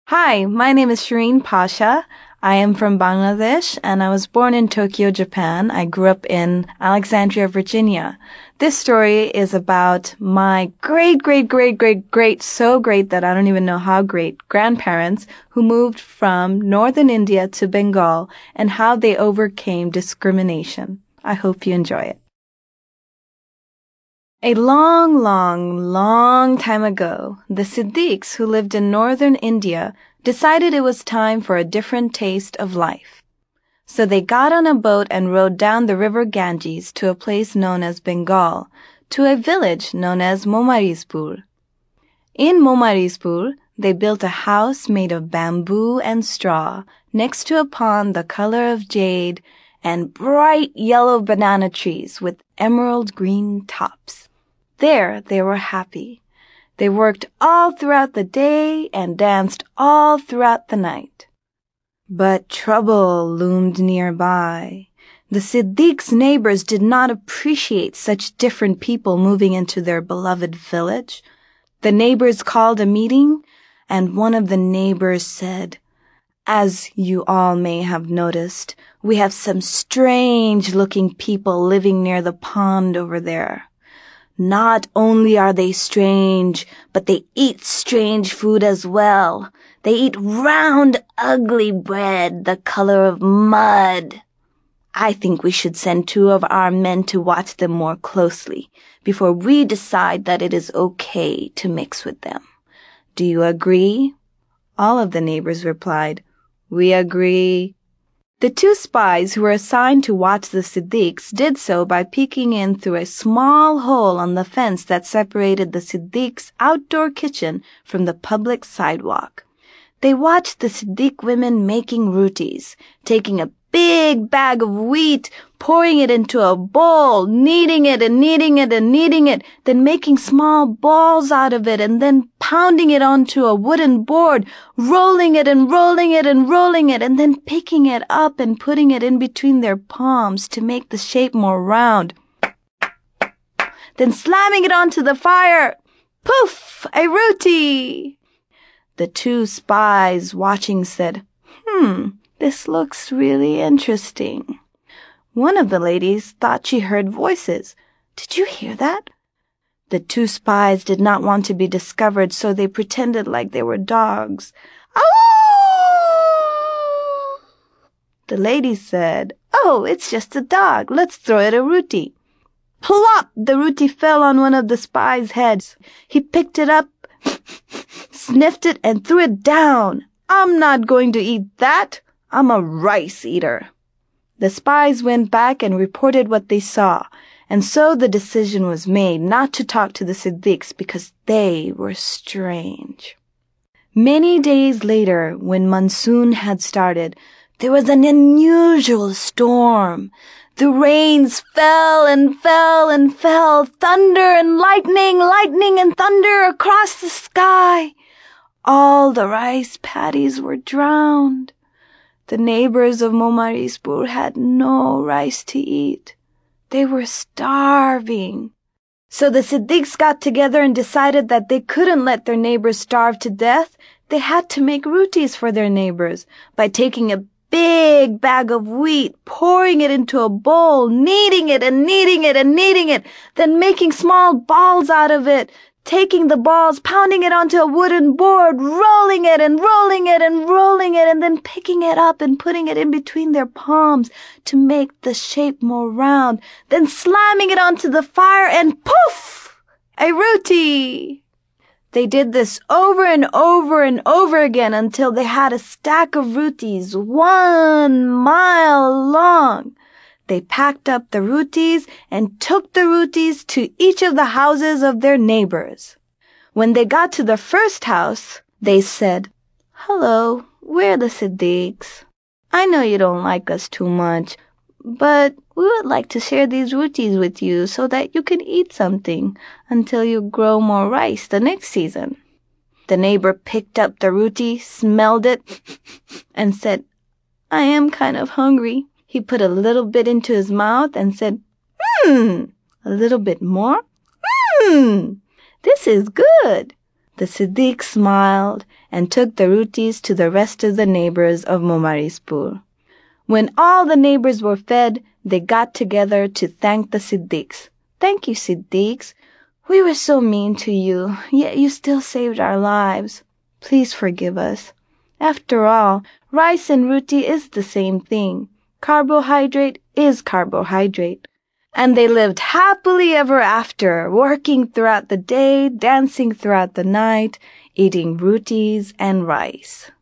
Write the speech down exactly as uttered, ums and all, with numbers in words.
Hi, my name is Shireen Pasha. I am from Bangladesh and I was born in Tokyo, Japan. I grew up in Alexandria, Virginia. This story is about my great, great, great, great, great, so great that I don't even know how great, grandparents who moved from northern India to Bengal and how they overcame discrimination. I hope you enjoy it. A long, long, long time ago, the Siddiques who lived in northern India decided it was time for a different taste of life. So they got on a boat and rowed down the river Ganges to a place known as Bengal, to a village known as Momarizpur. In Momarizpur, they built a house made of bamboo and straw next to a pond the color of jade and bright yellow banana trees with emerald green tops. There they were happy. They worked all throughout the day and danced all throughout the night. But trouble loomed nearby. The Siddiques' neighbors did not appreciate such different people moving into their beloved village. The neighbors called a meeting, and one of the neighbors said, "As you all may have noticed, we have some strange-looking people living near the pond over there. Not only are they strange, but they eat strange food as well. They eat round, ugly bread the color of mud. I think we should send two of our men to watch them more closely before we decide that it is okay to mix with them. Do you agree?" All of the neighbors replied, "We agree." The two spies who were assigned to watch the Siddiques did so by peeking in through a small hole on the fence that separated the Siddiques' outdoor kitchen from the public sidewalk. They watched the Siddiq women making rotis, taking a big bag of wheat, pouring it into a bowl, kneading it and kneading it and kneading it, then making small balls out of it and then pounding it onto a wooden board, rolling it and rolling it and rolling it, and then picking it up and putting it in between their palms to make the shape more round. Then slamming it onto the fire. Poof! A roti! The two spies watching said, Hmm, this looks really interesting. One of the ladies thought she heard voices. Did you hear that? The two spies did not want to be discovered, so they pretended like they were dogs. Ow! The lady said, "Oh, it's just a dog. Let's throw it a roti." Plop! The roti fell on one of the spies' heads. He picked it up, sniffed it, and threw it down. "I'm not going to eat that. I'm a rice eater." The spies went back and reported what they saw, and so the decision was made not to talk to the Siddiques because they were strange. Many days later, when monsoon had started, there was an unusual storm. The rains fell and fell and fell, thunder and lightning, lightning and thunder across the sky. All the rice paddies were drowned. The neighbors of Momarizpur had no rice to eat. They were starving. So the Siddiques got together and decided that they couldn't let their neighbors starve to death. They had to make rotis for their neighbors by taking a big bag of wheat, pouring it into a bowl, kneading it and kneading it and kneading it, then making small balls out of it, taking the balls, pounding it onto a wooden board, rolling it and rolling it and rolling it, and then picking it up and putting it in between their palms to make the shape more round, then slamming it onto the fire and poof! A roti! They did this over and over and over again until they had a stack of rotis one mile long. They packed up the rotis and took the rotis to each of the houses of their neighbors. When they got to the first house, they said, "Hello, we're the Siddiques. I know you don't like us too much, but we would like to share these rotis with you so that you can eat something until you grow more rice the next season." The neighbor picked up the roti, smelled it, and said, "I am kind of hungry." He put a little bit into his mouth and said, "Hmm, a little bit more? Hmm, this is good." The Siddiq smiled and took the rotis to the rest of the neighbors of Momarispur. When all the neighbors were fed, they got together to thank the Siddiqs. "Thank you, Siddiqs. We were so mean to you, yet you still saved our lives. Please forgive us. After all, rice and roti is the same thing. Carbohydrate is carbohydrate." And they lived happily ever after, working throughout the day, dancing throughout the night, eating rotis and rice.